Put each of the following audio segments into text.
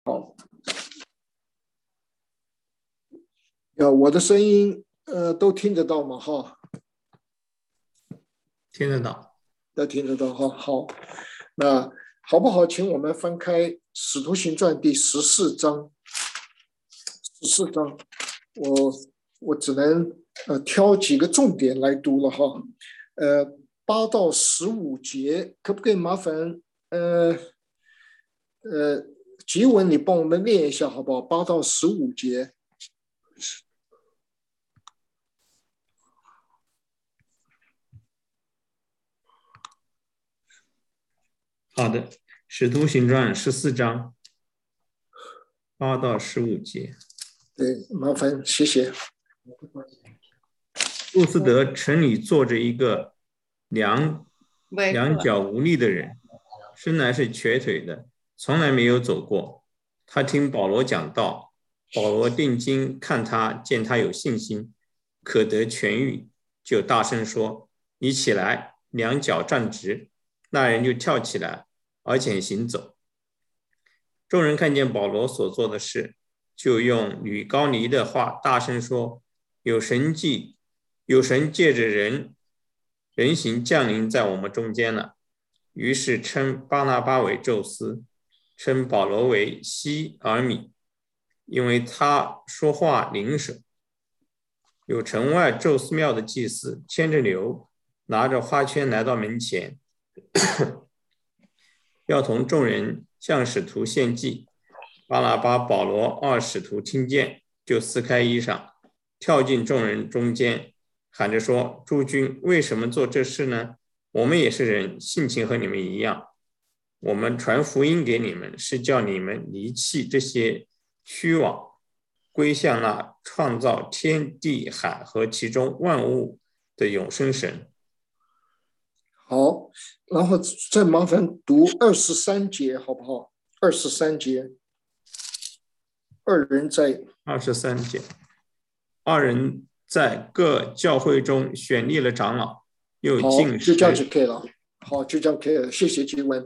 好，我的声音都听得到吗？哈， 听得到。 都听得到哈。好，那好不好？请我们翻开《使徒行传》第14章。我我只能挑几个重点来读了哈。8到15节，可不可以麻烦吉文你帮我们念一下好不好？8到15节。 好的，《使徒行传》14章8到15节。 对，麻烦谢谢。 路斯德城里坐着一个两脚无力的人，生来是瘸腿的，从来没有走过。他听保罗讲道，保罗定睛看他，见他有信心，可得痊愈，就大声说：“你起来，两脚站直。”那人就跳起来，而且行走。众人看见保罗所做的事，就用吕高尼的话大声说：“有神借着人形降临在我们中间了。”于是称巴拿巴为宙斯，称保罗为西尔米，因为他说话灵手。有城外宙斯庙的祭司牵着牛，拿着花圈来到门前，要同众人向使徒献祭。巴拿巴、保罗二使徒听见，就撕开衣裳，跳进众人中间，喊着说：“诸君为什么做这事呢？我们也是人，性情和你们一样。我们传福音给你们，是叫你们离弃这些虚妄，归向那创造天地海和其中万物的永生神。” 好，然后再麻烦读23节好不好？23节，二人在 23节，二人在各教会中选立了长老，又禁食。 好，就这样就可以了。好，就这样可以了。谢谢吉文。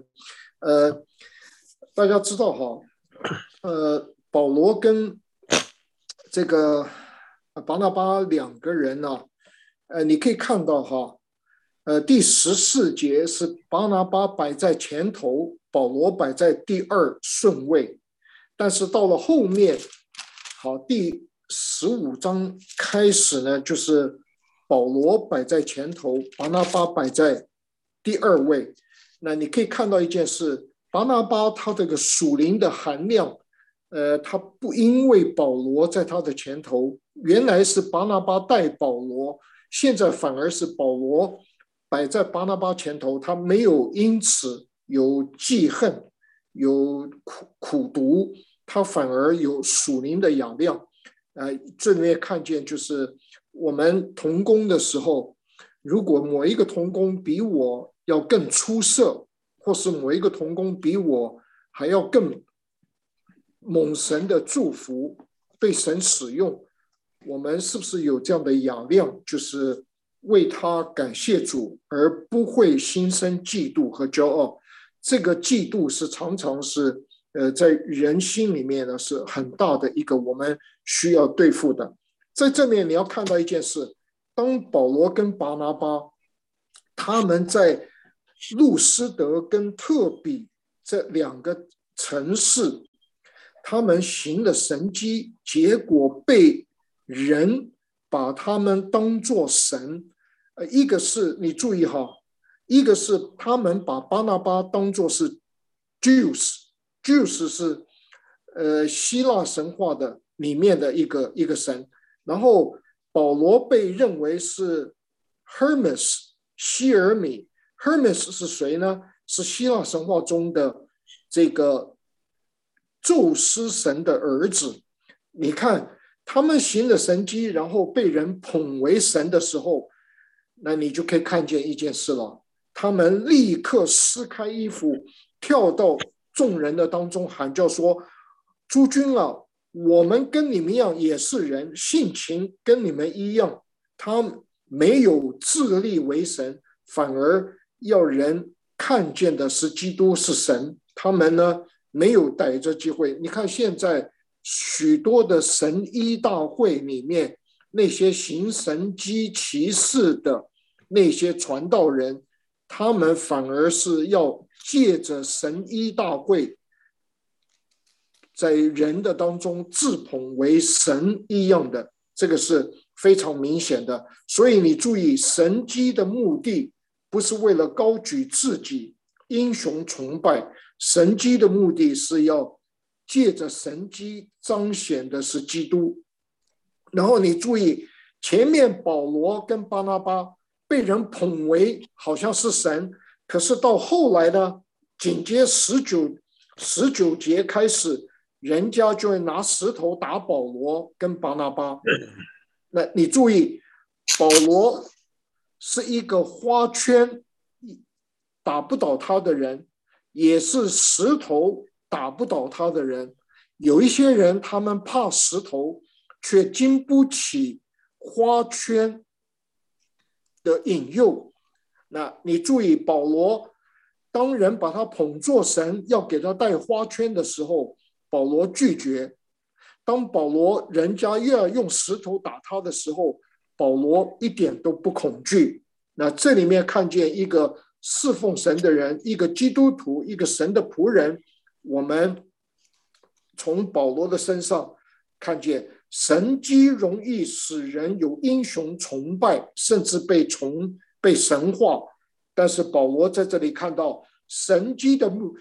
大家知道哈，保罗跟这个巴拿巴两个人呢，你可以看到哈，第14节是巴拿巴摆在前头，保罗摆在第2顺位，但是到了后面，好，第15章开始呢，就是保罗摆在前头，巴拿巴摆在第2位。那你可以看到一件事，巴拿巴他这个属灵的含量，他不因为保罗在他的前头，原来是巴拿巴带保罗，现在反而是保罗摆在巴拿巴前头，他没有因此有记恨，有苦毒，他反而有属灵的养量。这里面看见就是我们同工的时候，如果某一个同工比我要更出色，或是某一个同工比我还要更蒙神的祝福，被神使用，我们是不是有这样的养量，就是为他感谢主，而不会心生嫉妒和骄傲？这个嫉妒是常常是在人心里面呢是很大的一个我们需要对付的。在这面你要看到一件事，当保罗跟巴拿巴他们在路斯德跟特比这两个城市，他们行了神迹，结果被人把他们当作神。一个是你注意哈，一个是他们把巴拿巴当作是 Jews 是希腊神话的里面的一个神，然后保罗被认为是 Hermes 希尔米。Hermes 是谁呢？是希腊神话中的这个宙斯神的儿子。你看他们行了神迹，然后被人捧为神的时候，那你就可以看见一件事了，他们立刻撕开衣服，跳到众人的当中喊叫说：“诸君啊，我们跟你们一样也是人，性情跟你们一样。他没有自立为神，反而要人看见的是基督是神。他们呢没有逮着机会。你看现在许多的神医大会里面，那些行神迹奇事的那些传道人，他们反而是要借着神医大会，在人的当中自捧为神一样的，这个是非常明显的。所以你注意，神迹的目的不是为了高举自己、英雄崇拜，神迹的目的是要借着神迹彰显的是基督。然后你注意，前面保罗跟巴拿巴被人捧为好像是神，可是到后来呢，紧接19节开始，人家就会拿石头打保罗跟巴拿巴。那你注意，保罗是一个花圈打不倒他的人，也是石头打不倒他的人。有一些人他们怕石头，却经不起花圈的引诱。那你注意，保罗当人把他捧作神，要给他戴花圈的时候，保罗拒绝。当保罗人家又要用石头打他的时候，保罗一点都不恐惧。那这里面看见一个侍奉神的人，一个基督徒，一个神的仆人，我们从保罗的身上看见神迹容易使人有英雄崇拜，甚至被神化。但是保罗在这里看到神迹的目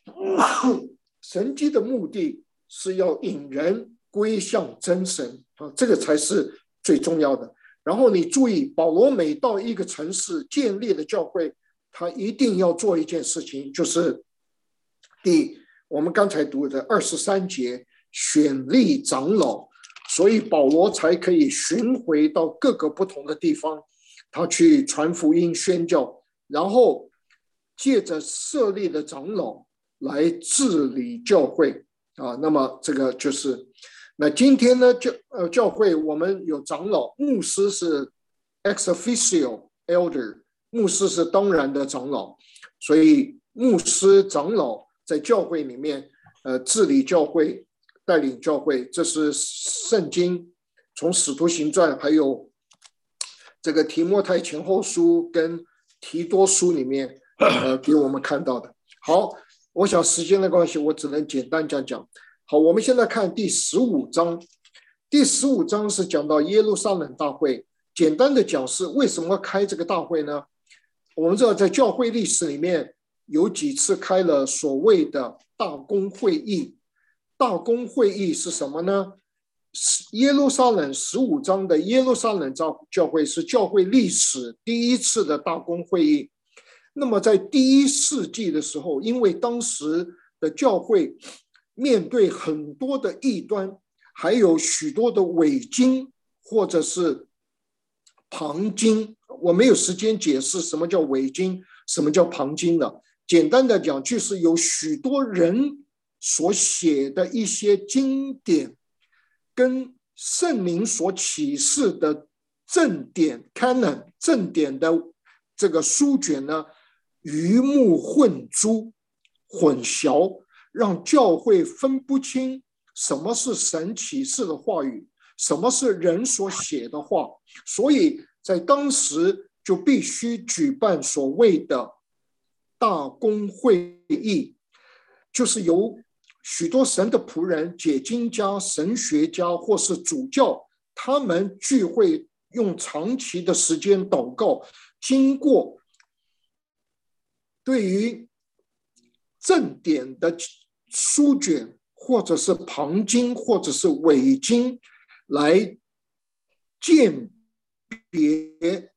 的是要引人归向真神，这个才是最重要的。然后你注意，保罗每到一个城市建立的教会，他一定要做一件事情，就是我们刚才读的23节，选立长老。所以保罗才可以巡回到各个不同的地方，他去传福音宣教，然后借着设立的长老来治理教会啊。那么这个就是那今天呢，教会我们有长老，牧师是 ex officio elder， 牧师是当然的长老，所以牧师长老在教会里面治理教会，带领教会，这是圣经从使徒行传还有这个提摩太前后书跟提多书里面给我们看到的。好，我想时间的关系，我只能简单讲。好，我们现在看第15章。第15章是讲到耶路撒冷大会，简单的讲是为什么要开这个大会呢？我们知道在教会历史里面有几次开了所谓的大公会议。大公会议是什么呢？耶路撒冷15章的耶路撒冷教会是教会历史第一次的大公会议。那么在第1世纪的时候，因为当时的教会面对很多的异端，还有许多的伪经或者是旁经，我没有时间解释什么叫伪经，什么叫旁经的。简单的讲，就是有许多人所写的一些经典跟圣灵所启示的正典 canon 正典的这个书卷呢，鱼目混珠混淆，让教会分不清什么是神启示的话语，什么是人所写的话。所以在当时就必须举办所谓的大公会议，就是由许多神的仆人、解经家、神学家或是主教，他们聚会，用长期的时间祷告，经过对于正典的书卷或者是旁经或者是伪经来鉴别、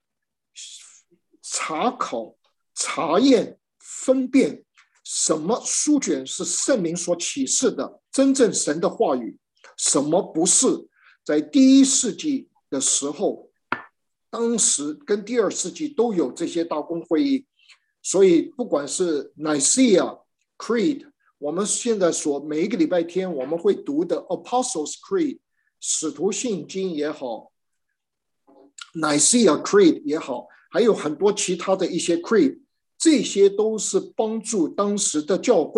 查考、查验、分辨什么书卷是圣灵所启示的真正神的话语，什么不是。在第1世纪的时候，当时跟第2世纪都有这些大公会议。所以不管是 Nicaea Creed， 我们现在所每一个礼拜天我们会读的 Apostles Creed 使徒信经也好， Nicaea Creed 也好，还有很多其他的一些 Creed， 这些都是帮助当时的教会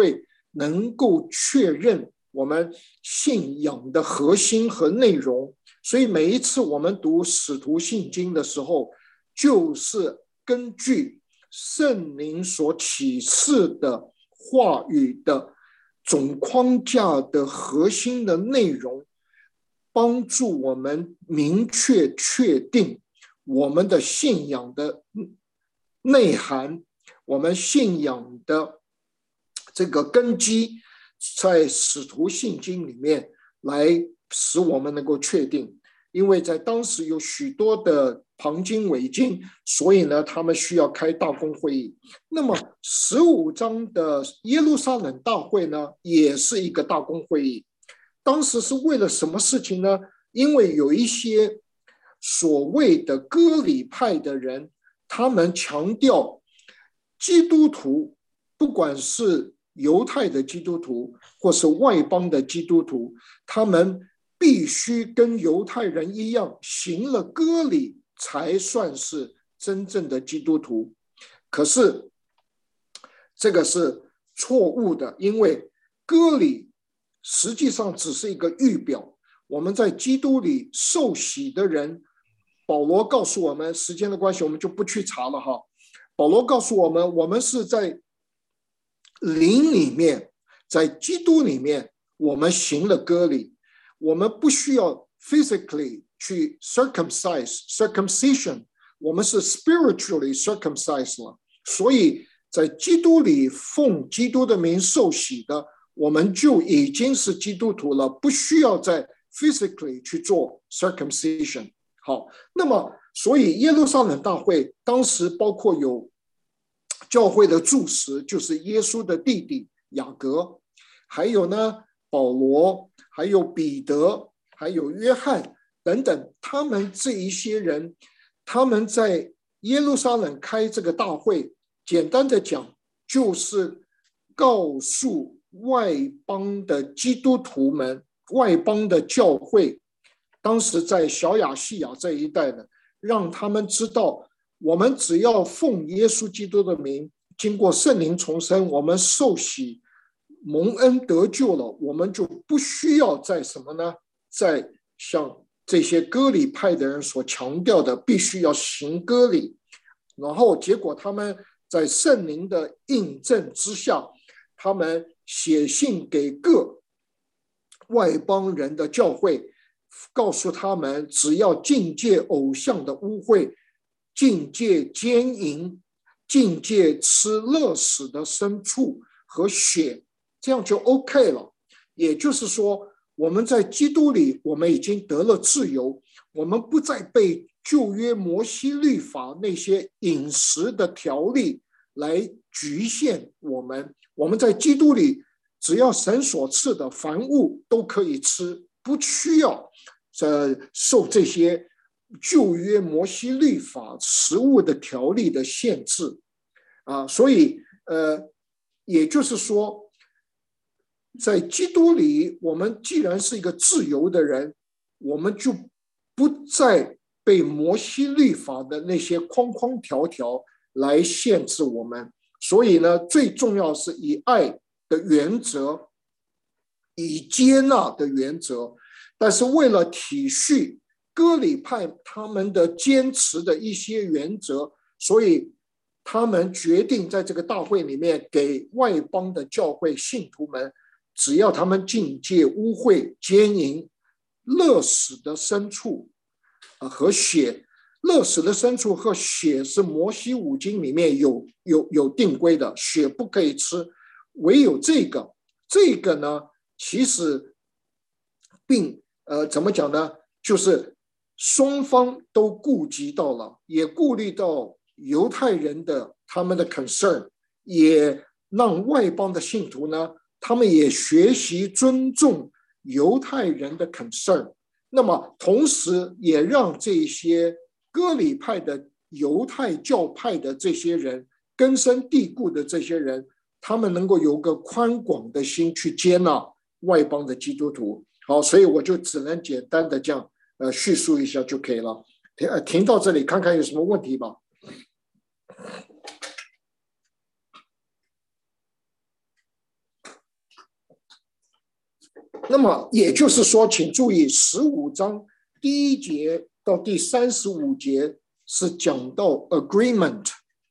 能够确认我们信仰的核心和内容。所以每一次我们读使徒信经的时候，就是根据圣灵所启示的话语的总框架的核心的内容，帮助我们明确确定我们的信仰的内涵，我们信仰的这个根基，在使徒信经里面来使我们能够确定。因为在当时有许多的旁经伪经，所以呢，他们需要开大公会议。那么15章的耶路撒冷大会呢，也是一个大公会议。当时是为了什么事情呢？因为有一些所谓的割礼派的人，他们强调基督徒，不管是犹太的基督徒或是外邦的基督徒，他们必须跟犹太人一样，行了割礼才算是真正的基督徒。可是这个是错误的，因为割礼实际上只是一个预表。我们在基督里受洗的人，保罗告诉我们，时间的关系我们就不去查了哈。保罗告诉我们，我们是在灵里面，在基督里面，我们行了割礼，我们不需要 physically 去 circumcision， 我们是 spiritually circumcised 了。所以在基督里奉基督的名受洗的，我们就已经是基督徒了，不需要再 physically 去做 circumcision。 好，那么所以耶路撒冷大会当时包括有教会的柱石，就是耶稣的弟弟雅各，还有呢保罗，还有彼得，还有约翰等等，他们这一些人，他们在耶路撒冷开这个大会，简单的讲就是告诉外邦的基督徒们，外邦的教会，当时在小亚细亚这一带呢，让他们知道，我们只要奉耶稣基督的名，经过圣灵重生，我们受洗蒙恩得救了，我们就不需要在什么呢？在像这些割礼派的人所强调的，必须要行割礼。然后结果他们在圣灵的印证之下，他们写信给各外邦人的教会，告诉他们只要禁戒偶像的污秽，禁戒奸淫，禁戒吃勒死的牲畜和血，这样就 OK 了。也就是说，我们在基督里，我们已经得了自由，我们不再被旧约摩西律法那些饮食的条例来局限我们。我们在基督里，只要神所赐的凡物都可以吃，不需要受这些旧约摩西律法食物的条例的限制啊。所以也就是说，在基督里，我们既然是一个自由的人，我们就不再被摩西律法的那些框框条条来限制我们。所以呢，最重要是以爱的原则，以接纳的原则。但是为了体恤割礼派他们的坚持的一些原则，所以他们决定在这个大会里面给外邦的教会信徒们，只要他们禁戒污秽、奸淫、勒死的牲畜和血，勒死的牲畜和血是摩西五经里面有定规的，血不可以吃。唯有这个呢，其实并怎么讲呢？就是双方都顾及到了，也顾虑到犹太人的他们的 concern， 也让外邦的信徒呢，他们也学习尊重犹太人的 concern。那么同时也让这些割礼派的犹太教派的这些人，根深蒂固的这些人，他们能够有个宽广的心去接纳外邦的基督徒。好，所以我就只能简单的这样叙述一下就可以了。停到这里，看看有什么问题吧。 那么也就是说，请注意15章第1节到第35节是讲到 agreement，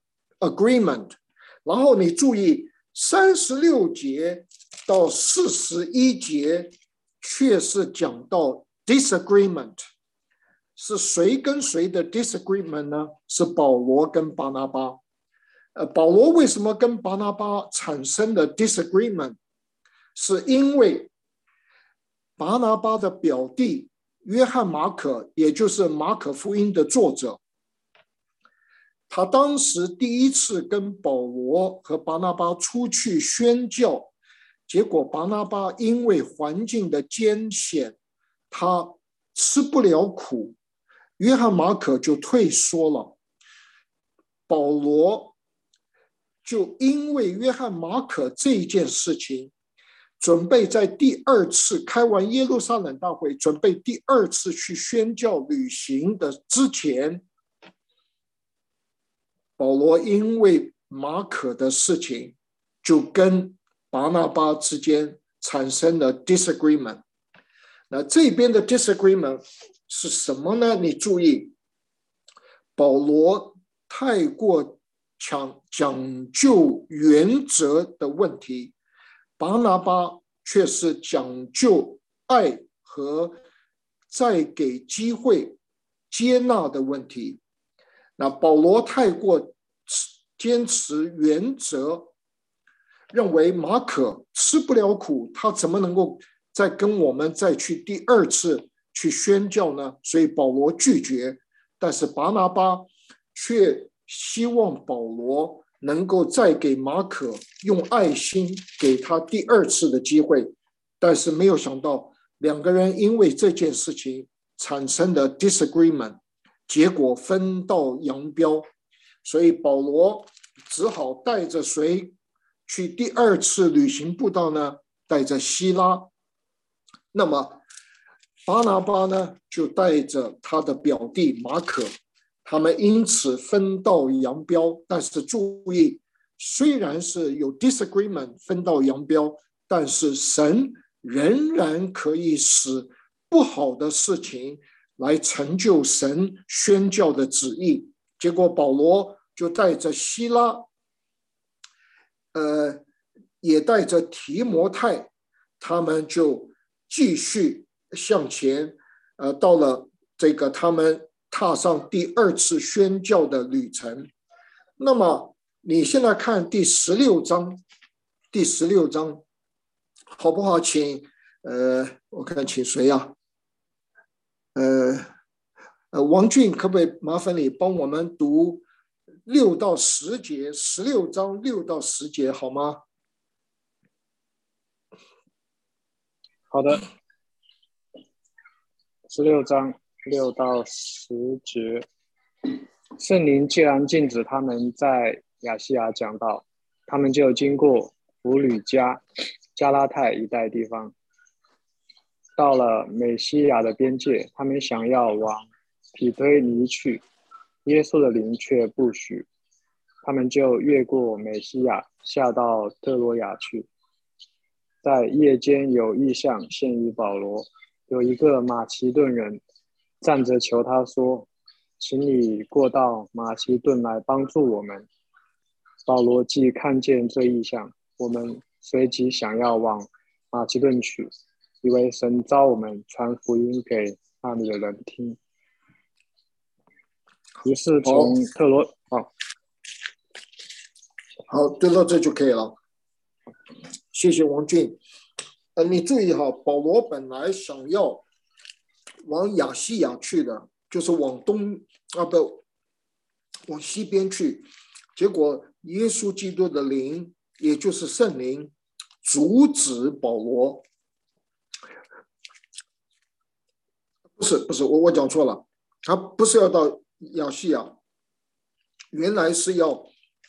然后你注意36节到41节却是讲到 disagreement。是谁跟谁的 disagreement 呢？是保罗跟巴拿巴。保罗为什么跟巴拿巴产生的 disagreement？ 是因为巴拿巴的表弟约翰马可，也就是马可福音的作者，他当时第一次跟保罗和巴拿巴出去宣教，结果巴拿巴因为环境的艰险，他吃不了苦，约翰马可就退缩了。保罗就因为约翰马可这件事情，准备在第2次开完耶路撒冷大会，准备第2次去宣教旅行的之前，保罗因为马可的事情，就跟巴拿巴之间产生了 disagreement。那这边的 disagreement 是什么呢？你注意，保罗太过讲究原则的问题，巴拿巴却是讲究爱和再给机会接纳的问题。那保罗太过坚持原则，认为马可吃不了苦，他怎么能够再跟我们再去第2次去宣教呢？所以保罗拒绝，但是巴拿巴却希望保罗能够再给马可用爱心给他第2次的机会，但是没有想到2个人因为这件事情产生的 disagreement， 结果分道扬镳，所以保罗只好带着谁去第2次旅行布道呢？带着希拉。那么巴拿巴呢，就带着他的表弟马可，他们因此分道扬镳。但是注意，虽然是有 disagreement 分道扬镳，但是神仍然可以使不好的事情来成就神宣教的旨意。结果保罗就带着希拉，也带着提摩太，他们就继续向前，到了这个他们踏上第2次宣教的旅程。那么你现在看第16章好不好？请我看请谁啊？王俊，可不可以麻烦你帮我们读6到10节，16章6到10节好吗？ 好的，16章6到10节。圣灵既然禁止他们在亚细亚讲道，他们就经过弗吕加、加拉太一带地方，到了美西亚的边界，他们想要往庇推尼去，耶稣的灵却不许，他们就越过美西亚，下到特罗亚去。在夜间有异象现于保罗，有一个马其顿人站着求他说，请你过到马其顿来帮助我们。保罗既看见这异象，我们随即想要往马其顿去，以为神召我们传福音给那里的人听。于是从特罗好，对到这就可以了。谢谢王俊。你注意哈，保罗本来想要往亚细亚去的，就是往东往西边去，结果耶稣基督的灵，也就是圣灵，阻止保罗。不是，我讲错了，他不是要到亚细亚，原来是要。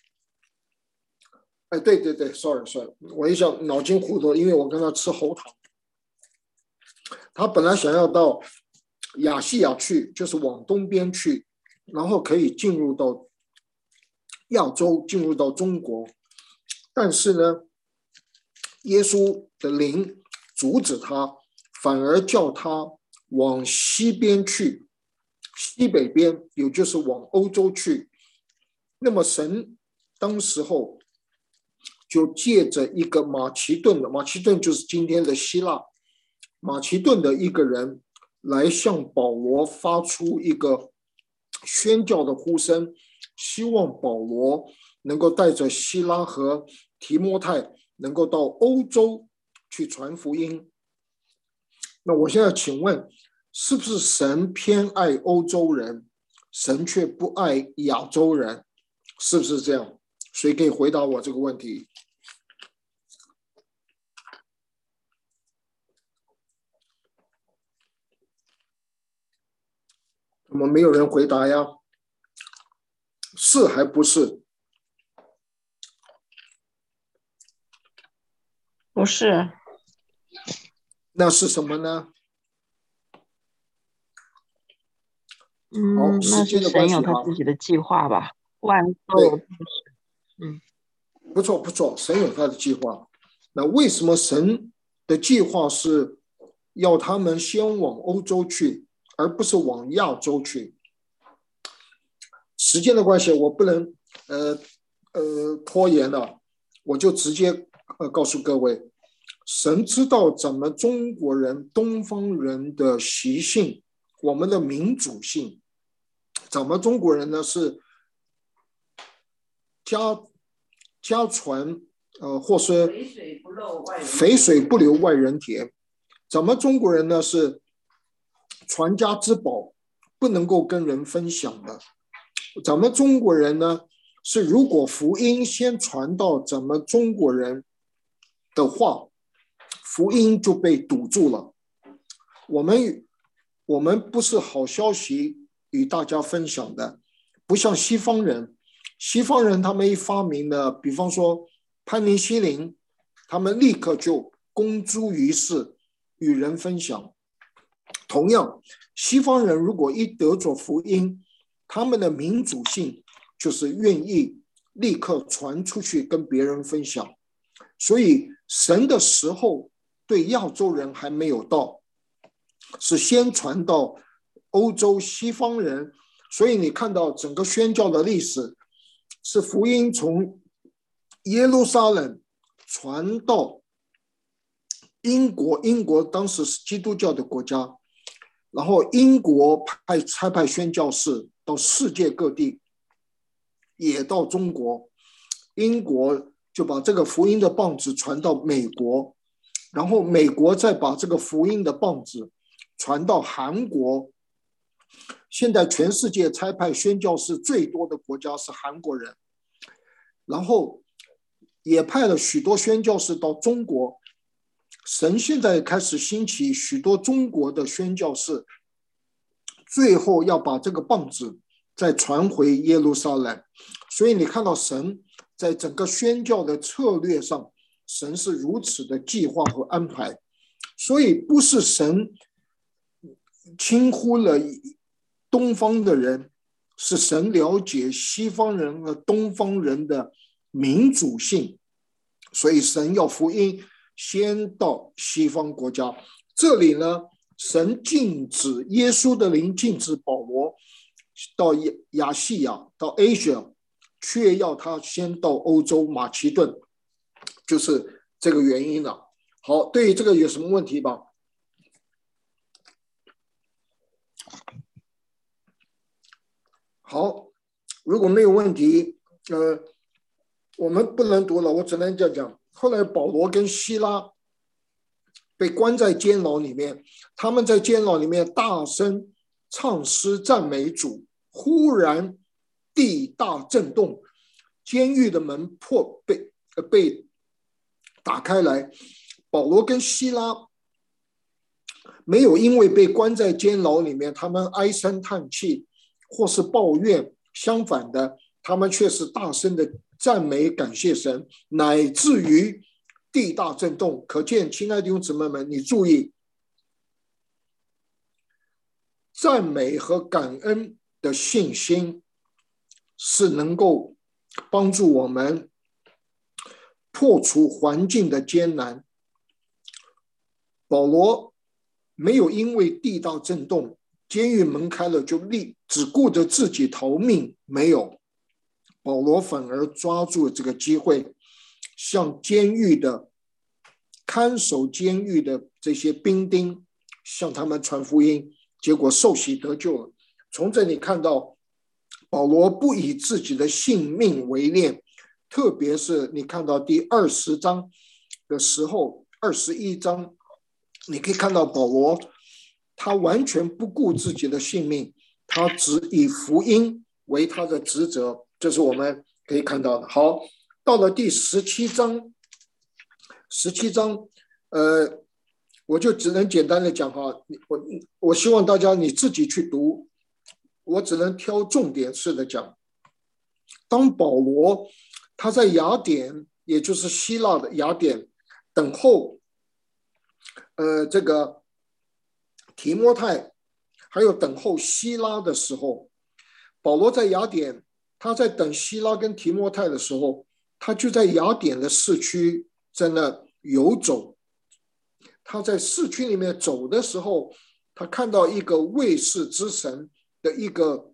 对 ，sorry， 我一下脑筋糊涂，因为我跟他吃喉糖。他本来想要到亚细亚去，就是往东边去，然后可以进入到亚洲，进入到中国。但是呢，耶稣的灵阻止他， 反而叫他往西边去，西北边，也就是往欧洲去。那么神当时候就借着一个马其顿的，马其顿就是今天的希腊，马其顿的一个人来向保罗发出一个宣教的呼声，希望保罗能够带着希拉和提摩太能够到欧洲去传福音。那我现在请问，是不是神偏爱欧洲人，神却不爱亚洲人？是不是这样？谁可以回答我这个问题？怎么没有人回答呀？是还不是？ 不是。 那是什么呢？ 那是神有他自己的计划吧？万都有不错不错，神有他的计划。那为什么神的计划是要他们先往欧洲去，而不是往亚洲去？时间的关系，我不能拖延了，我就直接告诉各位，神知道咱们中国人、东方人的习性，我们的民主性。咱们中国人呢是家传或是肥水不流外人田。咱们中国人呢是传家之宝，不能够跟人分享的。咱们中国人呢是，如果福音先传到咱们中国人的话，福音就被堵住了。我们不是好消息与大家分享的，不像西方人。西方人他们一发明的，比方说潘尼西林，他们立刻就公诸于世，与人分享。同样，西方人如果一得着福音，他们的民主性就是愿意立刻传出去跟别人分享。所以神的时候对亚洲人还没有到，是先传到欧洲西方人。所以你看到整个宣教的历史，是福音从耶路撒冷传到英国，英国当时是基督教的国家，然后英国差派宣教士到世界各地，也到中国，英国就把这个福音的棒子传到美国，然后美国再把这个福音的棒子传到韩国。现在全世界差派宣教士最多的国家是韩国人，然后也派了许多宣教士到中国。神现在开始兴起许多中国的宣教士，最后要把这个棒子再传回耶路撒冷。所以你看到神在整个宣教的策略上，神是如此的计划和安排。所以不是神轻忽了东方的人，是神了解西方人和东方人的民主性，所以神要福音先到西方国家。这里呢，神禁止耶稣的灵，禁止保罗到亚细亚，到 Asia， 却要他先到欧洲马其顿，就是这个原因了。好，对于这个有什么问题吧？好，如果没有问题，我们不能读了，我只能这样讲。后来保罗跟希拉被关在监牢里面，他们在监牢里面大声唱诗赞美主，忽然地大震动，监狱的门被打开来。保罗跟希拉没有因为被关在监牢里面，他们唉声叹气或是抱怨，相反的，他们却是大声的赞美感谢神，乃至于地大震动。可见，亲爱的弟兄姊妹们，你注意，赞美和感恩的信心是能够帮助我们破除环境的艰难。保罗没有因为地道震动，监狱门开了就只顾着自己逃命，没有。保罗反而抓住这个机会，向监狱的看守监狱的这些兵丁向他们传福音，结果受洗得救了。从这里看到保罗不以自己的性命为念，特别是你看到第20章的时候，21章你可以看到保罗他完全不顾自己的性命，他只以福音为他的职责，这是我们可以看到的。好，到了第17章我就只能简单的讲哈，我希望大家你自己去读，我只能挑重点式的讲。当保罗他在雅典，也就是希腊的雅典等候这个提摩太还有等候希拉的时候，保罗在雅典，他在等希拉跟提摩太的时候，他就在雅典的市区在那游走。他在市区里面走的时候，他看到一个卫士之神的一个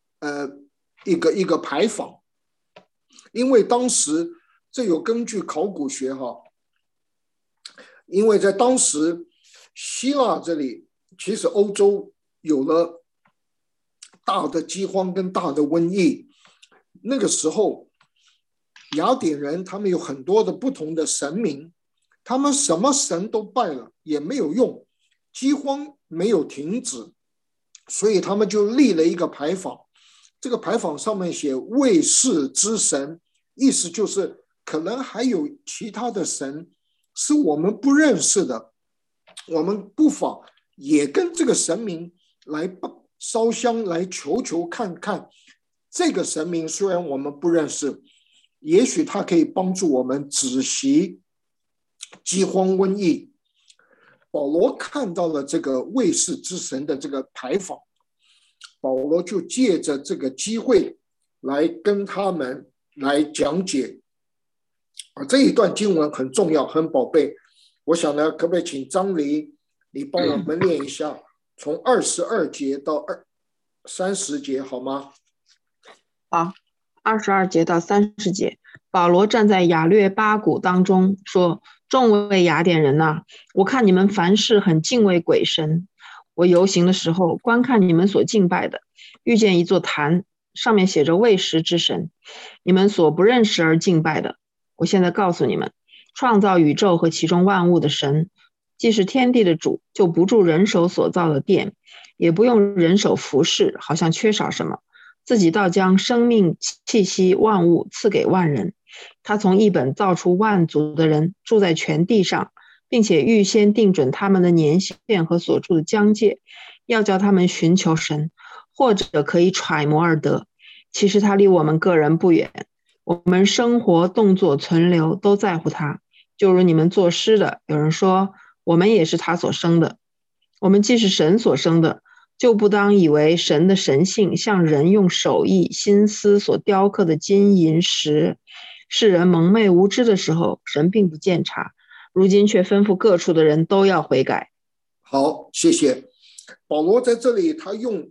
牌坊。因为当时这有根据考古学哈，因为在当时希腊这里，其实欧洲有了大的饥荒跟大的瘟疫，那个时候雅典人他们有很多的不同的神明，他们什么神都拜了也没有用，饥荒没有停止，所以他们就立了一个牌坊。这个牌坊上面写卫士之神，意思就是可能还有其他的神是我们不认识的，我们不妨也跟这个神明来烧香，来求看看这个神明虽然我们不认识，也许他可以帮助我们止息饥荒瘟疫。保罗看到了这个卫士之神的这个牌坊，保罗就借着这个机会来跟他们来讲解。这一段经文很重要，很宝贝。我想呢，可不可以请张黎你帮我们念一下，从22节到30节好吗？ 好，22节到30节，保罗站在亚略巴谷当中说：众位雅典人哪，我看你们凡事很敬畏鬼神。我游行的时候，观看你们所敬拜的，遇见一座坛，上面写着未识之神，你们所不认识而敬拜的。我现在告诉你们，创造宇宙和其中万物的神，既是天地的主，就不住人手所造的殿，也不用人手服侍，好像缺少什么，自己倒将生命气息万物赐给万人。他从一本造出万族的人，住在全地上，并且预先定准他们的年限和所住的疆界，要叫他们寻求神，或者可以揣摩而得。其实他离我们个人不远，我们生活动作存留都在乎他。就如你们作诗的，有人说我们也是他所生的。我们既是神所生的，就不当以为神的神性像人用手艺心思所雕刻的金银石。世人蒙昧无知的时候，神并不鉴察，如今却吩咐各处的人都要悔改。 好，谢谢。保罗在这里他用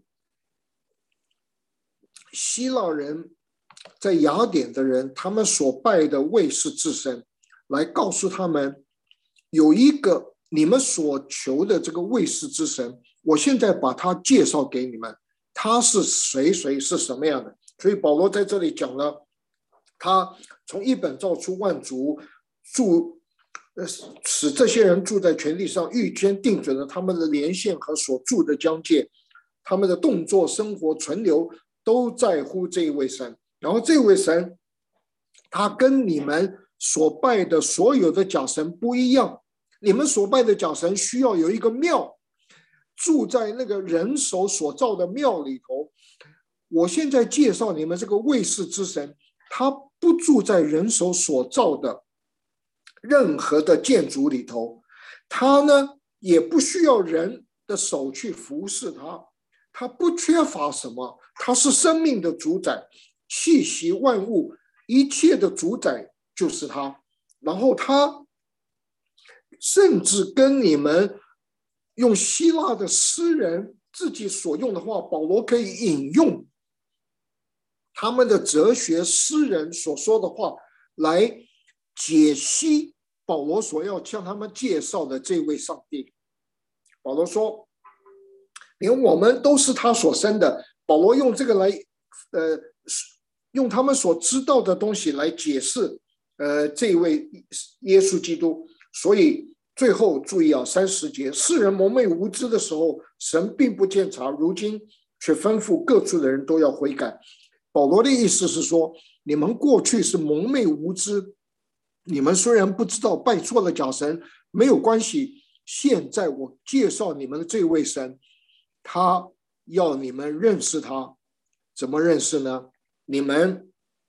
希腊人在雅典的人他们所拜的卫士之神，来告诉他们有一个你们所求的这个卫士之神，我现在把他介绍给你们，他是谁是什么样的。所以保罗在这里讲了，他从一本造出万族，使这些人住在全地上，预先定准了他们的年限和所住的疆界，他们的动作生活存留都在乎这一位神。然后这位神他跟你们所拜的所有的假神不一样，你们所拜的假神需要有一个庙，住在那个人手所造的庙里头。我现在介绍你们这个卫士之神，他不住在人手所造的任何的建筑里头，他呢也不需要人的手去服侍他，他不缺乏什么，他是生命的主宰，气息万物一切的主宰就是他。然后他甚至跟你们用希腊的诗人自己所用的话，保罗可以引用他们的哲学诗人所说的话来解析保罗所要向他们介绍的这位上帝。保罗说，连我们都是他所生的。保罗用这个来用他们所知道的东西来解释这位耶稣基督。所以最后注意啊，30节，世人蒙昧无知的时候，神并不鉴察，如今却吩咐各处的人都要悔改。保罗的意思是说，你们过去是蒙昧无知，你们虽然不知道拜错了假神，没有关系，现在我介绍你们的这位神，他要你们认识他。怎么认识呢？你们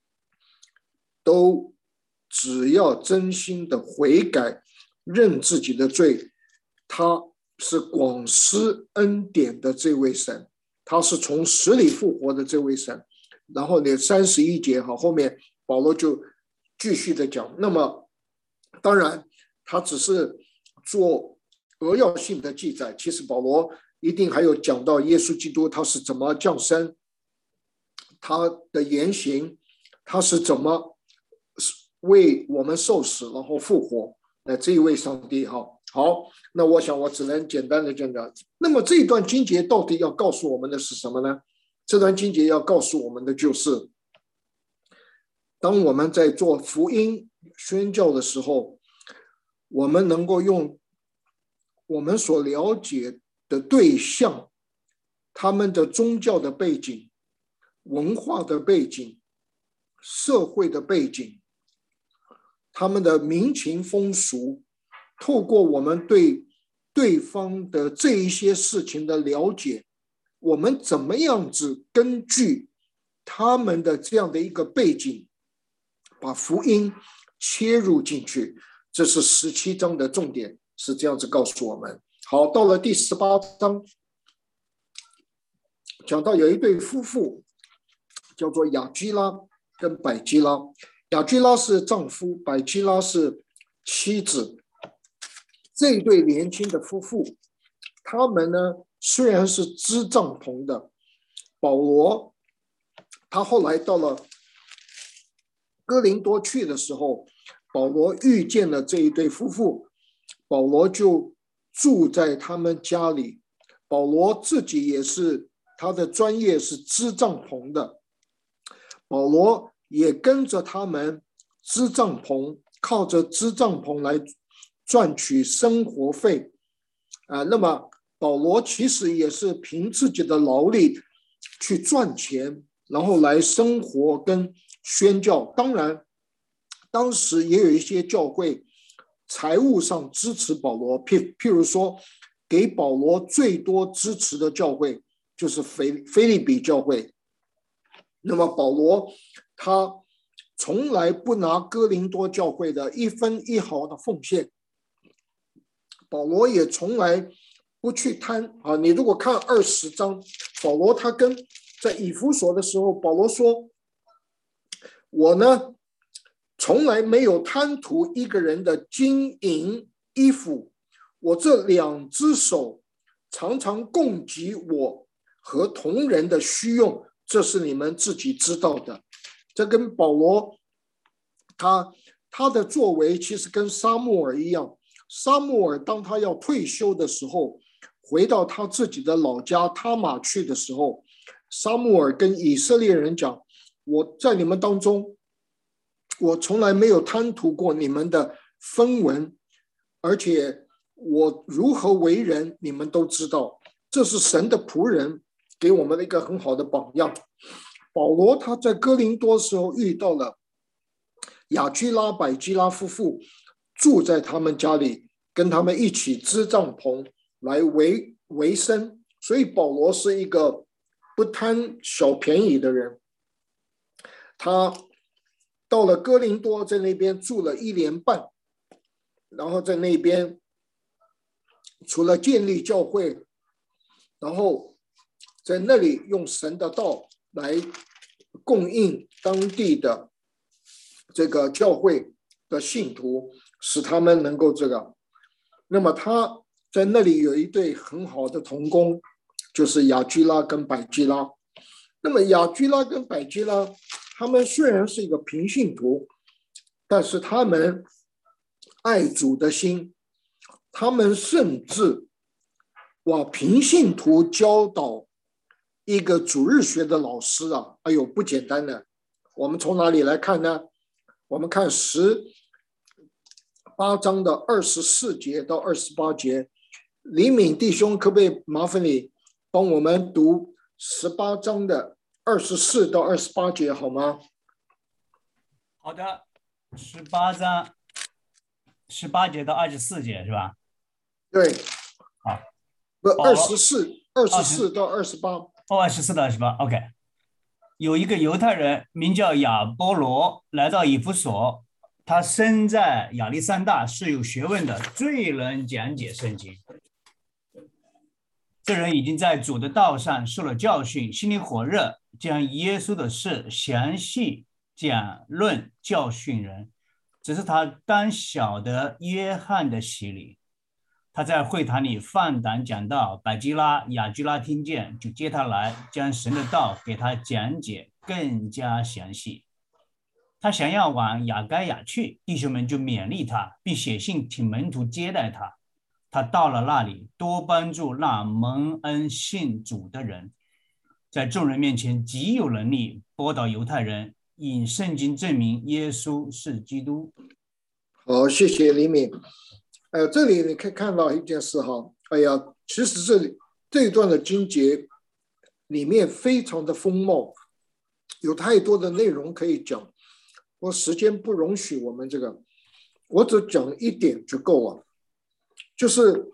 都只要真心的悔改，认自己的罪，他是广施恩典的这位神，他是从死里复活的这位神。然后呢，31节后面保罗就继续的讲。那么当然他只是做扼要性的记载，其实保罗一定还有讲到耶稣基督他是怎么降生，他的言行，他是怎么为我们受死然后复活，这一位上帝。好，那我想我只能简单的讲讲。那么这一段经节到底要告诉我们的是什么呢？这段经节要告诉我们的就是，当我们在做福音宣教的时候，我们能够用我们所了解的对象，他们的宗教的背景、文化的背景、社会的背景，他们的民情风俗，透过我们对对方的这一些事情的了解，我们怎么样子根据他们的这样的一个背景，把福音切入进去。这是17章的重点，是这样子告诉我们。好，到了第18章，讲到有一对夫妇，叫做雅居拉跟百基拉。雅居拉是丈夫，百基拉是妻子。这对年轻的夫妇，他们呢虽然是支帐篷的，保罗他后来到了哥林多去的时候，保罗遇见了这一对夫妇，保罗就住在他们家里。保罗自己也是，他的专业是支帐篷的，保罗也跟着他们支帐篷，靠着支帐篷来赚取生活费。那么保罗其实也是凭自己的劳力去赚钱，然后来生活跟宣教。当然当时也有一些教会财务上支持保罗，譬如说给保罗最多支持的教会就是腓立比教会。那么保罗他从来不拿哥林多教会的一分一毫的奉献，保罗也从来不去贪。你如果看20章，保罗他跟在以弗所的时候，保罗说，我呢从来没有贪图一个人的金银衣服，我这2只手常常供给我和同人的需用，这是你们自己知道的。这跟保罗他的作为其实跟撒母耳一样。撒母耳当他要退休的时候，回到他自己的老家他玛去的时候，撒母耳跟以色列人讲，我在你们当中，我从来没有贪图过你们的分文，而且我如何为人你们都知道，这是神的仆人给我们的一个很好的榜样。保罗他在哥林多时候遇到了雅居拉、百基拉夫妇，住在他们家里，跟他们一起支帐篷来为生。所以保罗是一个不贪小便宜的人。他到了哥林多，在那边住了1年半，然后在那边除了建立教会，然后在那里用神的道来供应当地的这个教会的信徒，使他们能够这个。那么他在那里有一对很好的同工，就是雅居拉跟百基拉。那么雅居拉跟百基拉，他们虽然是一个平信徒，但是他们爱主的心，他们甚至平信徒教导一个主日学的老师啊，哎呦不简单的。我们从哪里来看呢？我们看18章的24节到28节，李敏弟兄可不可以麻烦你帮我们读18章的24到28节好吗？ 好的，18章18节到24节是吧？ 对， 好， 不24到28。 24到28 ，OK。有一个犹太人名叫亚波罗，来到以弗所，他生在亚历山大，是有学问的，最能讲解圣经。这人已经在主的道上受了教训，心里火热，将耶稣的事详细讲论教训人。只是他当晓得约翰的洗礼。他在会堂里放胆讲道，百基拉、雅居拉听见，就接他来，将神的道给他讲解更加详细。他想要往雅该亚去，弟兄们就勉励他，并写信请门徒接待他。他到了那里，多帮助那蒙恩信主的人，在众人面前极有能力，驳倒犹太人，引圣经证明耶稣是基督。 好，谢谢李敏。这里你可以看到一件事哈，其实这一段的经节里面非常的丰茂，有太多的内容可以讲，我时间不容许我们这个，我只讲一点就够了，就是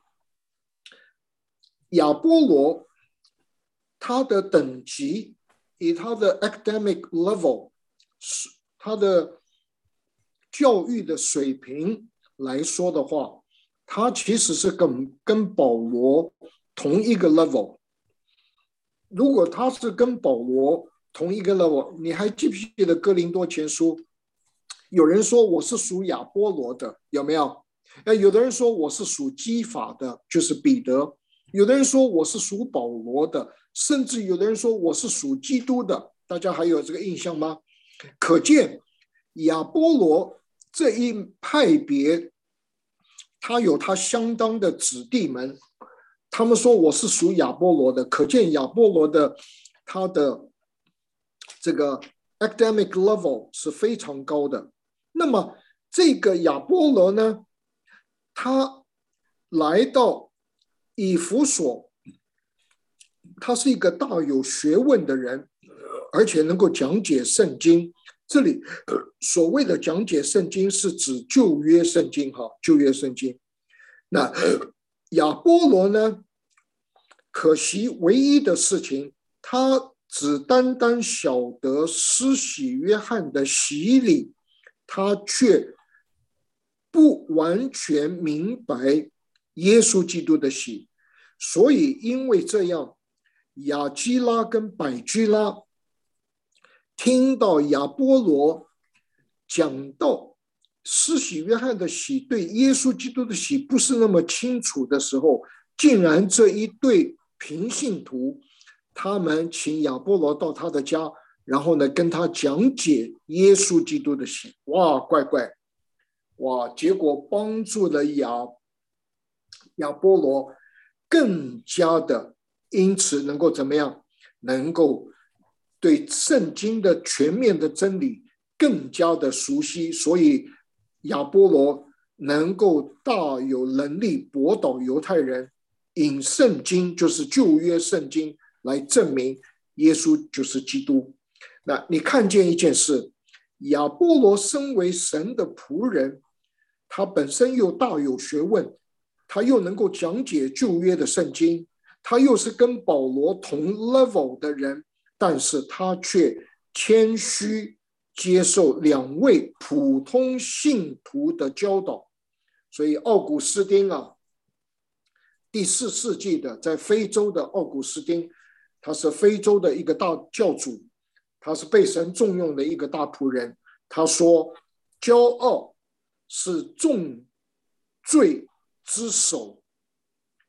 亚波罗他的等级以他的 academic level， 他的教育的水平来说的话，他其实是跟保罗同一个 level。 如果他是跟保罗同一个 level， 你还记不记得哥林多前书有人说我是属亚波罗的，有没有？有的人说我是属基法的，就是彼得，有的人说我是属保罗的，甚至有的人说我是属基督的，大家还有这个印象吗？可见亚波罗这一派别他有他相当的子弟们，他们说我是属亚波罗的，可见亚波罗的他的这个 academic level 是非常高的。那么这个亚波罗呢，他来到以弗所，他是一个大有学问的人，而且能够讲解圣经。这里所谓的讲解圣经是指旧约圣经，旧约圣经。那亚波罗呢，可惜唯一的事情，他只单单晓得施洗约翰的洗礼，他却不完全明白耶稣基督的洗。所以因为这样，雅基拉跟百基拉听到亚波罗讲到施洗约翰的洗对耶稣基督的洗不是那么清楚的时候，竟然这一对平信徒他们请亚波罗到他的家，然后呢跟他讲解耶稣基督的洗。哇，怪怪，哇，结果帮助了亚波罗更加的，因此能够怎么样？能够对圣经的全面的真理更加的熟悉，所以亚波罗能够大有能力驳倒犹太人，引圣经就是旧约圣经来证明耶稣就是基督。那你看见一件事，亚波罗身为神的仆人，他本身又大有学问，他又能够讲解旧约的圣经，他又是跟保罗同 level 的人，但是他却谦虚接受两位普通信徒的教导。所以奥古斯丁啊，第4世纪的在非洲的奥古斯丁，他是非洲的一个大教主，他是被神重用的一个大仆人。他说，骄傲是重罪之首，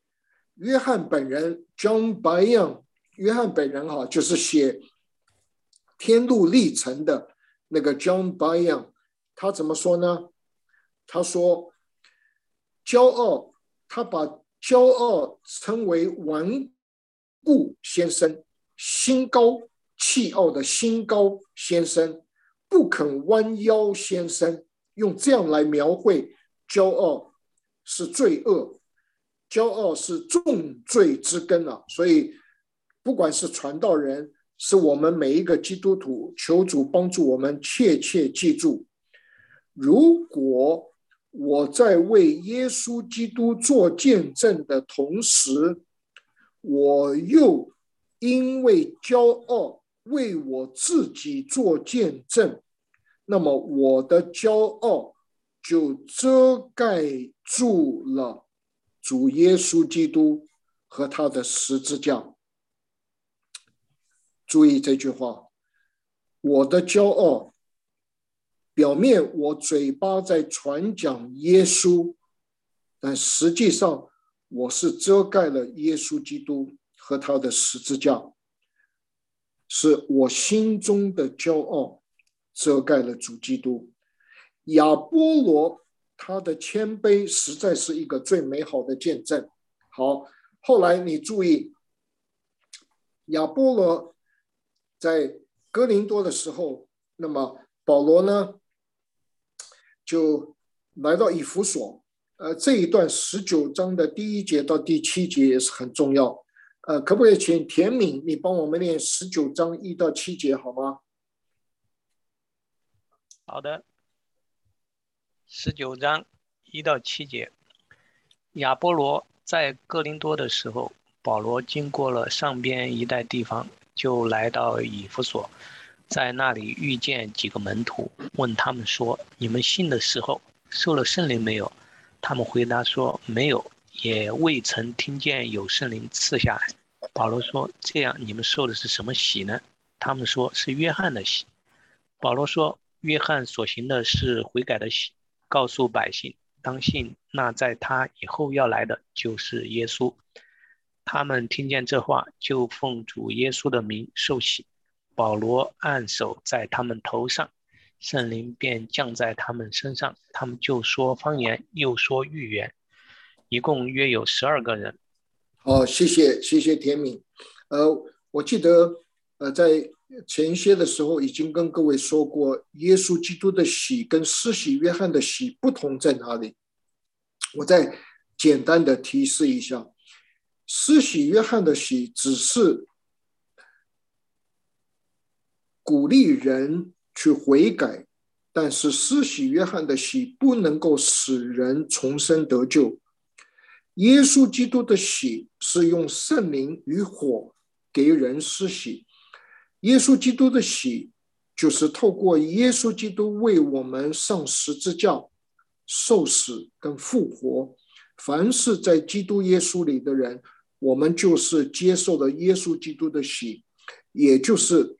约翰本人 John Bunyan， 约翰本人就是写天路历程的那个 John Bunyan， 他怎么说呢？他说骄傲，他把骄傲称为顽固先生，心高气傲的心高先生，不肯弯腰先生，用这样来描绘骄傲是罪恶，骄傲是重罪之根啊！所以不管是传道人，是我们每一个基督徒，求主帮助我们切切记住，如果我在为耶稣基督做见证的同时，我又因为骄傲为我自己做见证，那么我的骄傲就遮盖住了主耶稣基督和他的十字架。注意这句话，我的骄傲，表面我嘴巴在传讲耶稣，但实际上我是遮盖了耶稣基督和他的十字架，是我心中的骄傲遮盖了主基督。亚波罗他的谦卑实在是一个最美好的见证。好，后来你注意，亚波罗在哥林多的时候，那么保罗呢就来到以弗所，这一段19章的第1节到第7节也是很重要。可不可以请田敏你帮我们念19章1到7节好吗？ 好的，19章1到7节。亚波罗在哥林多的时候，保罗经过了上边一带地方，就来到以弗所，在那里遇见几个门徒，问他们说：你们信的时候受了圣灵没有？他们回答说：没有，也未曾听见有圣灵赐下来。保罗说：这样你们受的是什么洗呢？他们说是约翰的洗。保罗说：约翰所行的是悔改的洗，告诉百姓当信那在他以后要来的就是耶稣。他们听见这话，就奉主耶稣的名受洗。保罗按手在他们头上，圣灵便降在他们身上，他们就说方言，又说预言，一共约有12个人。 好，谢谢田敏。我记得在前些的时候已经跟各位说过，耶稣基督的洗跟施洗约翰的洗不同在哪里？我再简单的提示一下，施洗约翰的洗只是鼓励人去悔改，但是施洗约翰的洗不能够使人重生得救。耶稣基督的洗是用圣灵与火给人施洗，耶稣基督的洗就是透过耶稣基督为我们上十字架受死跟复活，凡是在基督耶稣里的人，我们就是接受了耶稣基督的洗，也就是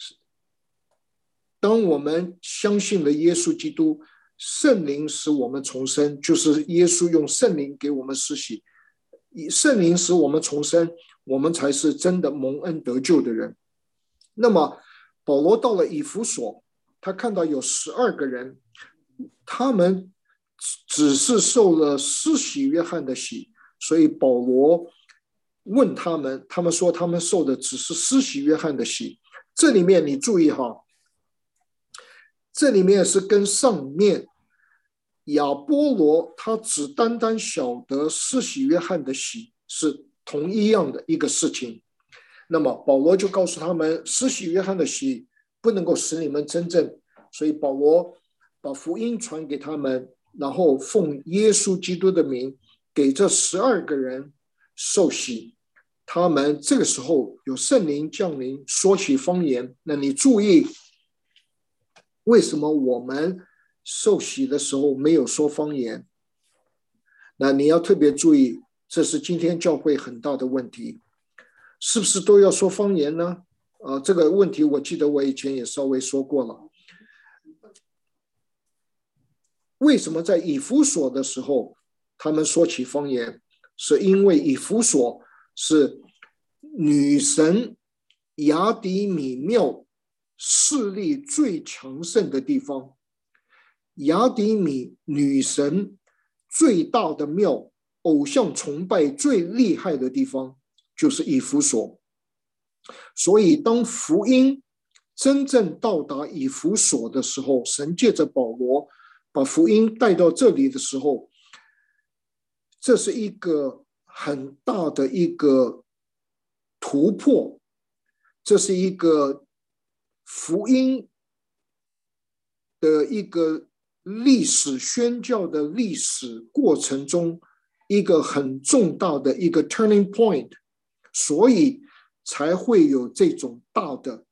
当我们相信了耶稣基督，圣灵使我们重生，就是耶稣用圣灵给我们施洗，圣灵使我们重生，我们才是真的蒙恩得救的人。那么保罗到了以弗所，他看到有12个人，他们只是受了施洗约翰的洗，所以保罗问他们，他们说他们受的只是施洗约翰的洗。这里面你注意哈，这里面是跟上面亚波罗他只单单晓得施洗约翰的洗是同一样的一个事情。那么保罗就告诉他们，施洗约翰的洗不能够使你们真正，所以保罗把福音传给他们，然后奉耶稣基督的名给这12个人受洗。他们这个时候有圣灵降临，说起方言。那你注意，为什么我们受洗的时候没有说方言？那你要特别注意，这是今天教会很大的问题，是不是都要说方言呢？这个问题我记得我以前也稍微说过了。为什么在以弗所的时候他们说起方言？ 是因为以弗所是女神雅底米庙势力最强盛的地方，雅底米女神最大的庙，偶像崇拜最厉害的地方就是以弗所。所以当福音真正到达以弗所的时候，神借着保罗把福音带到这里的时候，这是一个很大的一个突破，这是一个福音的一个历史宣教的历史过程中一个很重大的一个 turning point， 所以才会有这种大的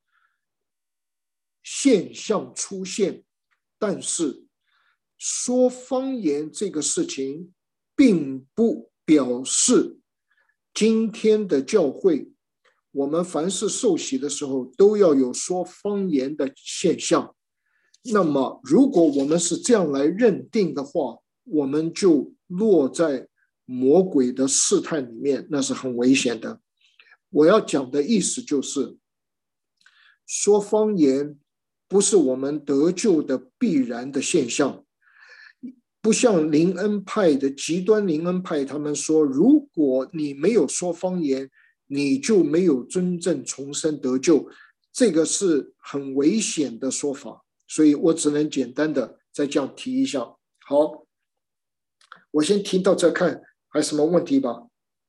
现象出现。但是说方言这个事情并不表示今天的教会我们凡是受洗的时候都要有说方言的现象。那么如果我们是这样来认定的话，我们就落在魔鬼的试探里面，那是很危险的。我要讲的意思就是，说方言不是我们得救的必然的现象，不像灵恩派的极端灵恩派，他们说如果你没有说方言，你就没有真正重生得救，这个是很危险的说法，所以我只能简单的再这样提一下。好，我先提到这，看还有什么问题吧。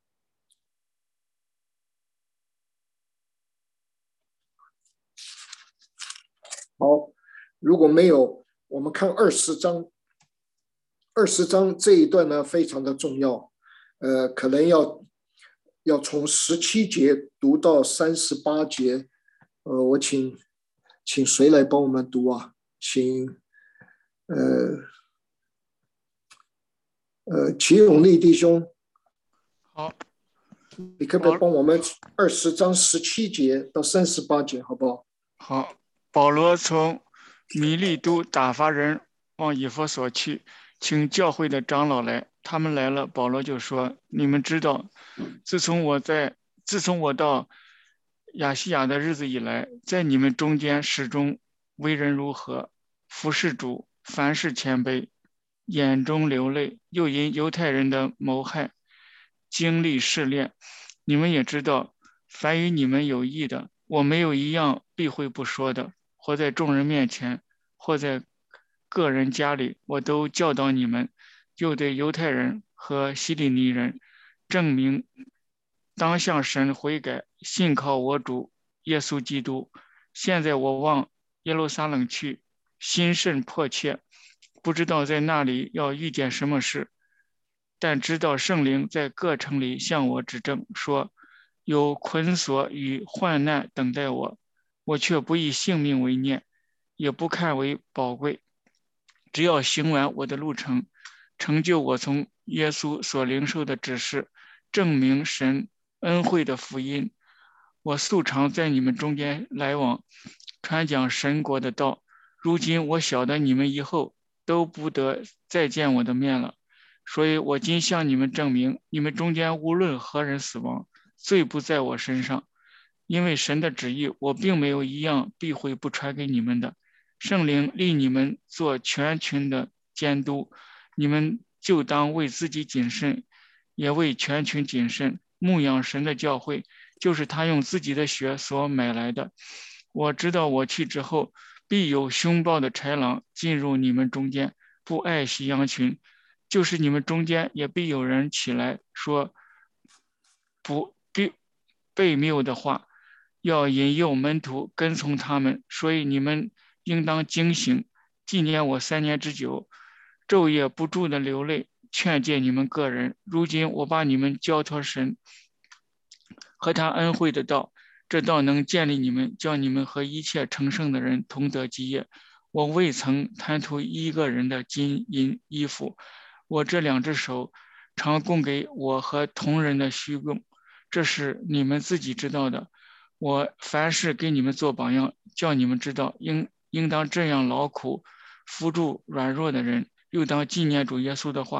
好，如果没有，我们看20章。20章这一段呢非常的重要，可能要从17节读到38节。我请谁来帮我们读啊？请齐永利弟兄。 好， 你可不可以帮我们20章17节到38节，好不好？ 好，保罗从米利都打发人往以弗所去，请教会的长老来。他们来了，保罗就说：你们知道，自从我到亚细亚的日子以来，在你们中间始终为人如何，服事主，凡事谦卑，眼中流泪，又因犹太人的谋害经历试炼。你们也知道，凡与你们有益的，我没有一样避讳不说的，或在众人面前，或在个人家里，我都教导你们，又对犹太人和希利尼人证明当向神悔改，信靠我主耶稣基督。现在我往耶路撒冷去，心甚迫切，不知道在那里要遇见什么事，但知道圣灵在各城里向我指证，说有捆锁与患难等待我，我却不以性命为念，也不看为宝贵，只要行完我的路程，成就我从耶稣所领受的指示，证明神恩惠的福音。我素常在你们中间来往，传讲神国的道。如今我晓得你们以后都不得再见我的面了，所以我今向你们证明，你们中间无论何人死亡，罪不在我身上。因为神的旨意，我并没有一样避讳不传给你们的。圣灵立你们做全群的监督，你们就当为自己谨慎，也为全群谨慎，牧养神的教会，就是他用自己的血所买来的。我知道我去之后，必有凶暴的豺狼进入你们中间，不爱惜羊群，就是你们中间也必有人起来说不悖谬的话，要引诱门徒跟从他们，所以你们应当警醒，纪念我3年之久，昼夜不住的流泪，劝诫你们个人。如今我把你们交托神和他恩惠的道，这道能建立你们，叫你们和一切成圣的人同得基业。我未曾贪图一个人的金银衣服，我这2只手常供给我和同人的虚供，这是你们自己知道的。我凡事给你们做榜样，叫你们知道应当这样劳苦扶助软弱的人，又当纪念主耶稣的话，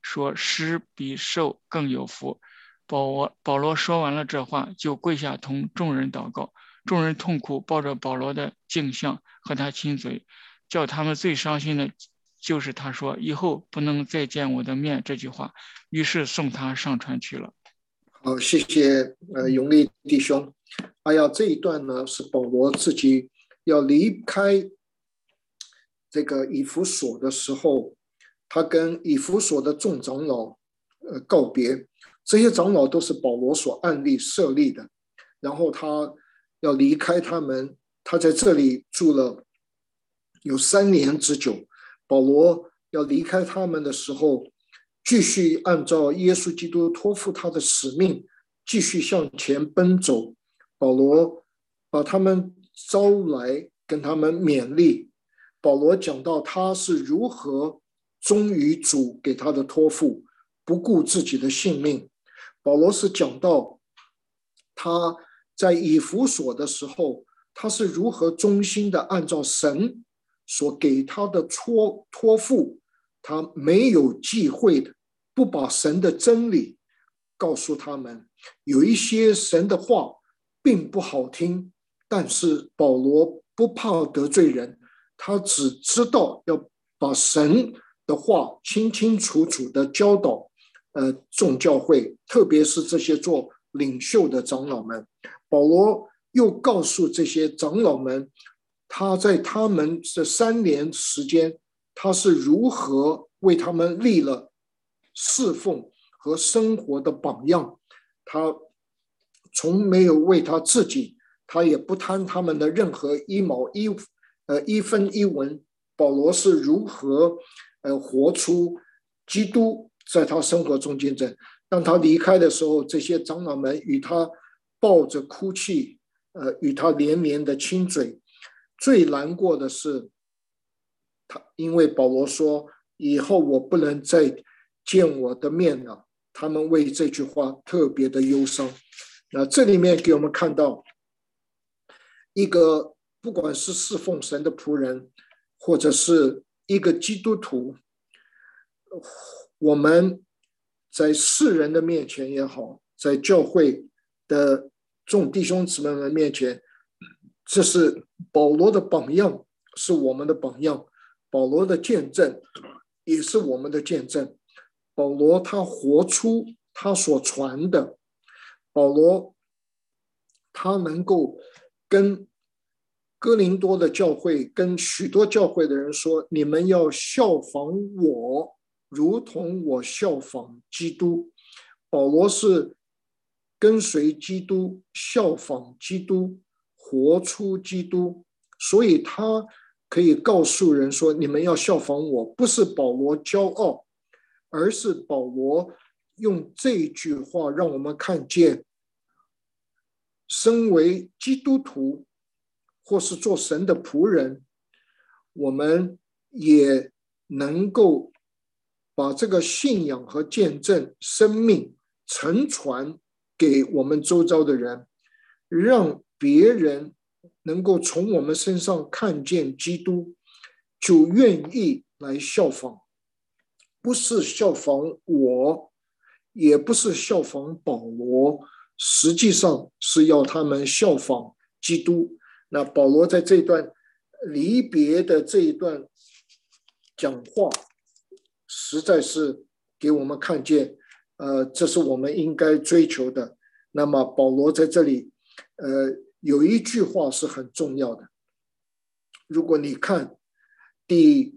说施比受更有福。保罗说完了这话，就跪下同众人祷告。众人痛苦，抱着保罗的镜像和他亲嘴。叫他们最伤心的就是他说以后不能再见我的面这句话，于是送他上船去了。 好，谢谢永利弟兄。哎呀，这一段呢是保罗自己要离开这个以弗所的时候，他跟以弗所的众长老告别。这些长老都是保罗所按立设立的，然后他要离开他们，他在这里住了有3年之久。保罗要离开他们的时候，继续按照耶稣基督托付他的使命继续向前奔走。保罗把他们招来，跟他们勉励。保罗讲到他是如何忠于主给他的托付，不顾自己的性命。保罗是讲到他在以弗所的时候，他是如何忠心的按照神所给他的托付，他没有忌讳的，不把神的真理告诉他们。有一些神的话并不好听，但是保罗不怕得罪人，他只知道要把神的话清清楚楚的教导众教会，特别是这些做领袖的长老们。保罗又告诉这些长老们，他在他们这3年时间，他是如何为他们立了侍奉和生活的榜样。他从没有为他自己，他也不贪他们的任何1毛1分1文。保罗是如何活出基督在他生活中见证。当他离开的时候，这些长老们与他抱着哭泣，与他连连的亲嘴。最难过的是因为保罗说以后我不能再见我的面了，他们为这句话特别的忧伤。那这里面给我们看到一个不管是侍奉神的仆人，或者是一个基督徒，我们在世人的面前也好，在教会的众弟兄姊妹们面前，这是保罗的榜样，是我们的榜样。保罗的见证也是我们的见证。保罗他活出他所传的，保罗他能够跟哥林多的教会，跟许多教会的人说，你们要效仿我，如同我效仿基督。保罗是跟随基督，效仿基督，活出基督，所以他可以告诉人说，你们要效仿我。不是保罗骄傲，而是保罗用这句话让我们看见，身为基督徒或是做神的仆人，我们也能够把这个信仰和见证生命承传给我们周遭的人，让别人能够从我们身上看见基督，就愿意来效仿。不是效仿我，也不是效仿保罗，实际上是要他们效仿基督。那保罗在这段离别的这一段讲话，实在是给我们看见这是我们应该追求的。那么保罗在这里有一句话是很重要的。如果你看第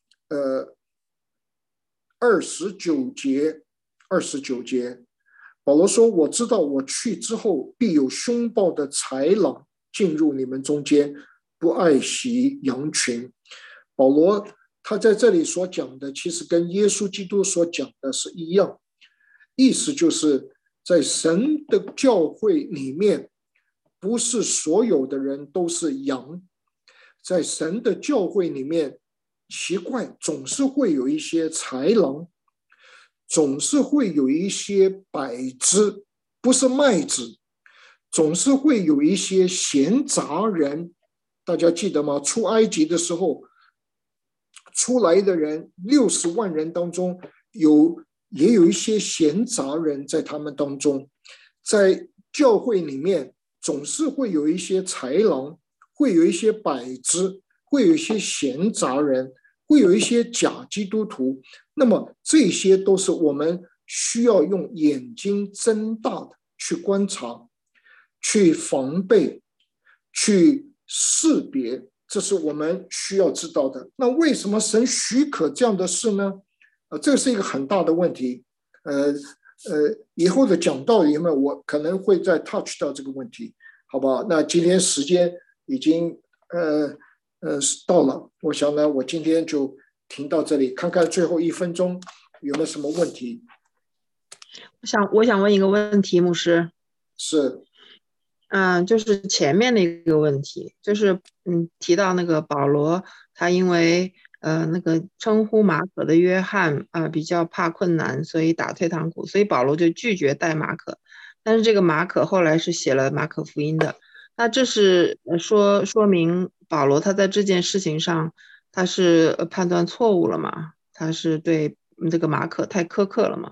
29节，保罗说，我知道我去之后必有凶暴的豺狼进入你们中间，不爱惜羊群。保罗他在这里所讲的其实跟耶稣基督所讲的是一样，意思就是在神的教会里面，不是所有的人都是羊。在神的教会里面，奇怪，总是会有一些豺狼，总是会有一些百枝，不是麦子，总是会有一些闲杂人。大家记得吗？出埃及的时候，出来的人60万人当中有也有一些闲杂人在他们当中。在教会里面总是会有一些豺狼，会有一些摆子，会有一些闲杂人，会有一些假基督徒。那么这些都是我们需要用眼睛睁大的去观察，去防备，去识别，这是我们需要知道的。那为什么神许可这样的事呢？这是一个很大的问题。以后的讲道里面我可能会再 touch 到这个问题，好不好？那今天时间已经到了，我想呢，我今天就停到这里，看看最后1分钟有没有什么问题。 我想问一个问题，牧师。 是。 就是前面的一个问题，就是提到那个保罗，他因为那个称呼马可的约翰比较怕困难，所以打退堂鼓，所以保罗就拒绝带马可。但是这个马可后来是写了马可福音的，那这是说明保罗他在这件事情上他是判断错误了吗？他是对这个马可太苛刻了吗？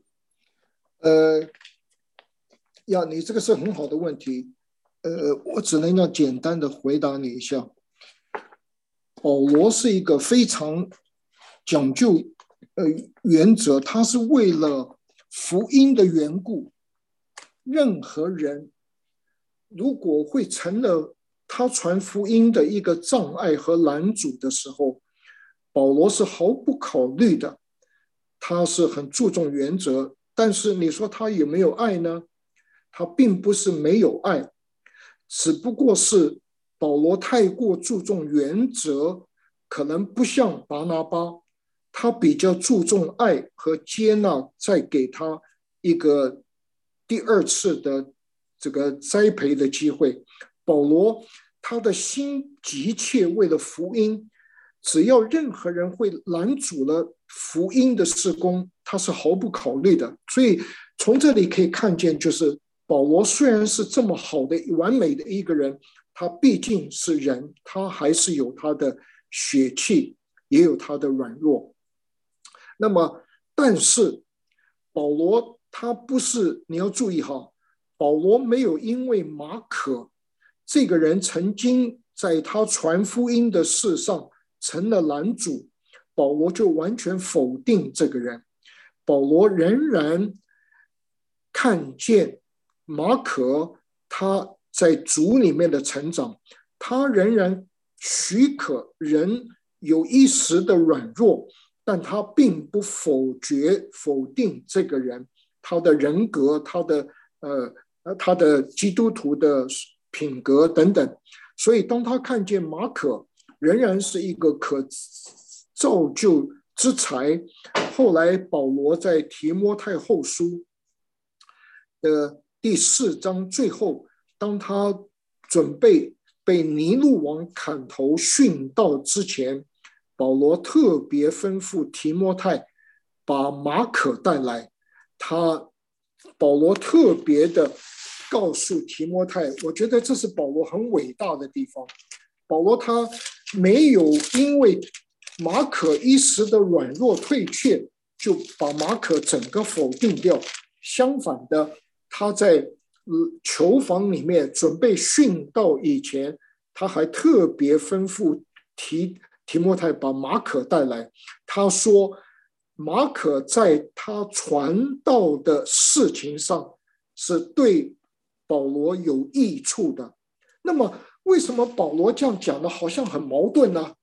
你这个是很好的问题。我只能要简单的回答你一下。保罗是一个非常讲究原则，他是为了福音的缘故，任何人如果会成了他传福音的一个障碍和拦阻的时候，保罗是毫不考虑的，他是很注重原则。但是你说他有没有爱呢？他并不是没有爱，只不过是保罗太过注重原则，可能不像巴拿巴，他比较注重爱和接纳，再给他一个第2次的这个栽培的机会。保罗他的心急切为了福音，只要任何人会拦阻了福音的事工，他是毫不考虑的。所以从这里可以看见，就是保罗虽然是这么好的完美的一个人，他毕竟是人，他还是有他的血气，也有他的软弱。那么但是保罗他不是，你要注意哈，保罗没有因为马可这个人曾经在他传福音的事上成了拦阻，保罗就完全否定这个人。保罗仍然看见马可他在主里面的成长，他仍然许可人有一时的软弱，但他并不否定这个人，他的人格，他的基督徒的品格等等。所以当他看见马可仍然是一个可造就之才，后来保罗在提摩太后书的第4章最后，当他准备被尼禄王砍头殉道之前，保罗特别吩咐提摩太把马可带来。保罗特别的告诉提摩太，我觉得这是保罗很伟大的地方。保罗他没有因为马可一时的软弱退却，就把马可整个否定掉。相反的，他在囚房里面准备殉道以前，他还特别吩咐提摩太把马可带来。他说马可在他传道的事情上是对保罗有益处的。那么为什么保罗这样讲的好像很矛盾呢？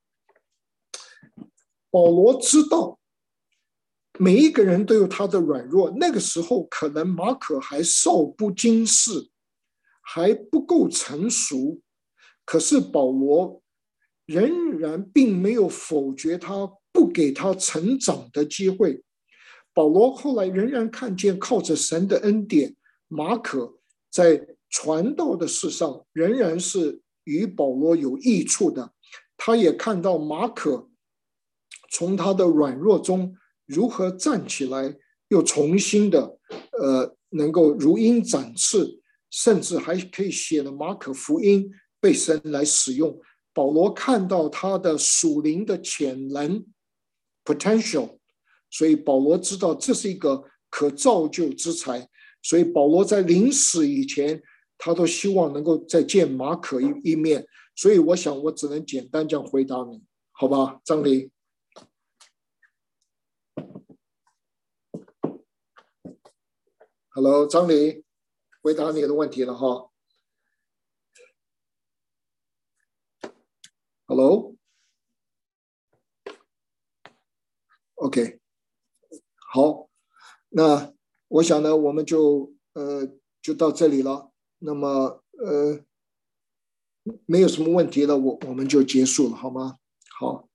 保罗知道每一个人都有他的软弱，那个时候可能马可还少不经事，还不够成熟，可是保罗仍然并没有否决他，不给他成长的机会。保罗后来仍然看见靠着神的恩典，马可在传道的事上仍然是与保罗有益处的。他也看到马可从他的软弱中如何站起来，又重新的能够如鹰展翅，甚至还可以写了马可福音，被神来使用。保罗看到他的属灵的潜能 potential， 所以保罗知道这是一个可造就之才，所以保罗在临死以前，他都希望能够再见马可一面。所以我想我只能简单这样回答你，好吧？张黎。Hello， 张黎，回答你的问题了哈。Hello，OK， 好，那我想呢，我们就到这里了。那么没有什么问题了，我们就结束了，好吗？好。